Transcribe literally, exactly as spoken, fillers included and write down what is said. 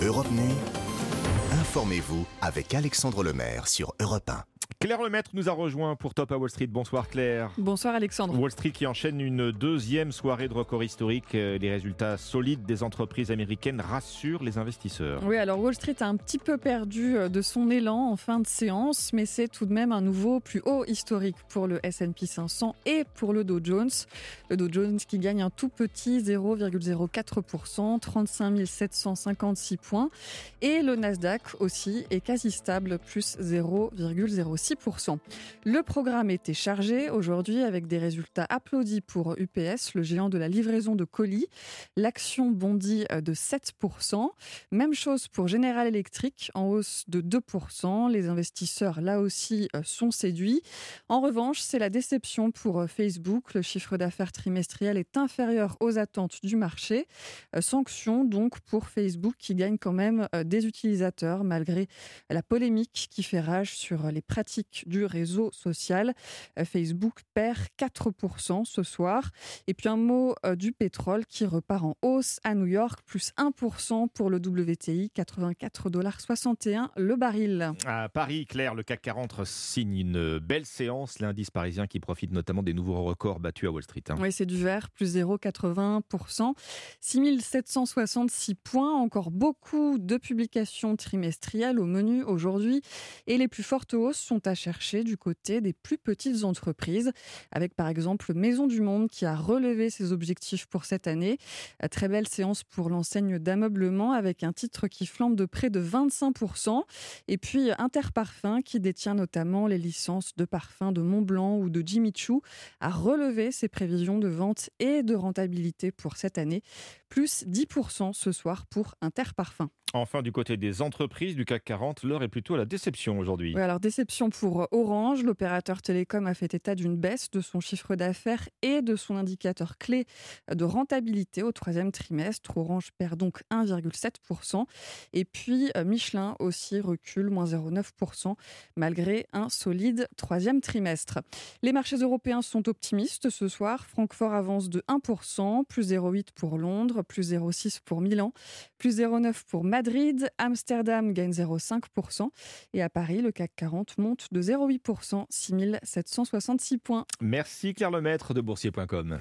Europe Nuit, informez-vous avec Alexandre Lemaire sur Europe un. Claire Lemaître nous a rejoint pour Top à Wall Street. Bonsoir Claire. Bonsoir Alexandre. Wall Street qui enchaîne une deuxième soirée de record historique. Les résultats solides des entreprises américaines rassurent les investisseurs. Oui, alors Wall Street a un petit peu perdu de son élan en fin de séance, mais c'est tout de même un nouveau plus haut historique pour le S and P cinq cents et pour le Dow Jones. Le Dow Jones qui gagne un tout petit zéro virgule zéro quatre pour cent, trente-cinq mille sept cent cinquante-six points. Et le Nasdaq aussi est quasi stable, plus zéro virgule zéro six pour cent. Le programme était chargé aujourd'hui avec des résultats applaudis pour U P S, le géant de la livraison de colis. L'action bondit de sept pour cent. Même chose pour General Electric, en hausse de deux pour cent. Les investisseurs, là aussi, sont séduits. En revanche, c'est la déception pour Facebook. Le chiffre d'affaires trimestriel est inférieur aux attentes du marché. Sanction donc pour Facebook qui gagne quand même des utilisateurs malgré la polémique qui fait rage sur les pratiques du réseau social. Facebook perd quatre pour cent ce soir. Et puis un mot du pétrole qui repart en hausse à New York, plus un pour cent pour le W T I, quatre-vingt-quatre virgule soixante et un dollars le baril. À Paris, Claire, le C A C quarante signe une belle séance. L'indice parisien qui profite notamment des nouveaux records battus à Wall Street. Hein. Oui, c'est du vert, plus zéro virgule quatre-vingts pour cent. six mille sept cent soixante-six points. Encore beaucoup de publications trimestrielles au menu aujourd'hui. Et les plus fortes hausses sont à chercher du côté des plus petites entreprises, avec par exemple Maison du Monde qui a relevé ses objectifs pour cette année. Très belle séance pour l'enseigne d'ameublement avec un titre qui flambe de près de vingt-cinq pour cent. Et puis Interparfums qui détient notamment les licences de parfums de Montblanc ou de Jimmy Choo a relevé ses prévisions de vente et de rentabilité pour cette année, plus dix pour cent ce soir pour Interparfums. Enfin, du côté des entreprises du C A C quarante, l'heure est plutôt à la déception aujourd'hui. Oui, alors déception pour Orange. L'opérateur télécom a fait état d'une baisse de son chiffre d'affaires et de son indicateur clé de rentabilité au troisième trimestre. Orange perd donc un virgule sept pour cent. Et puis Michelin aussi recule, moins zéro virgule neuf pour cent, malgré un solide troisième trimestre. Les marchés européens sont optimistes ce soir. Francfort avance de un pour cent, plus zéro virgule huit pour Londres, plus zéro virgule six pour Milan, plus zéro virgule neuf pour Madrid. Madrid, Amsterdam gagne zéro virgule cinq pour cent et à Paris, le C A C quarante monte de zéro virgule huit pour cent, six mille sept cent soixante-six points. Merci Claire Lemaître de boursier point com.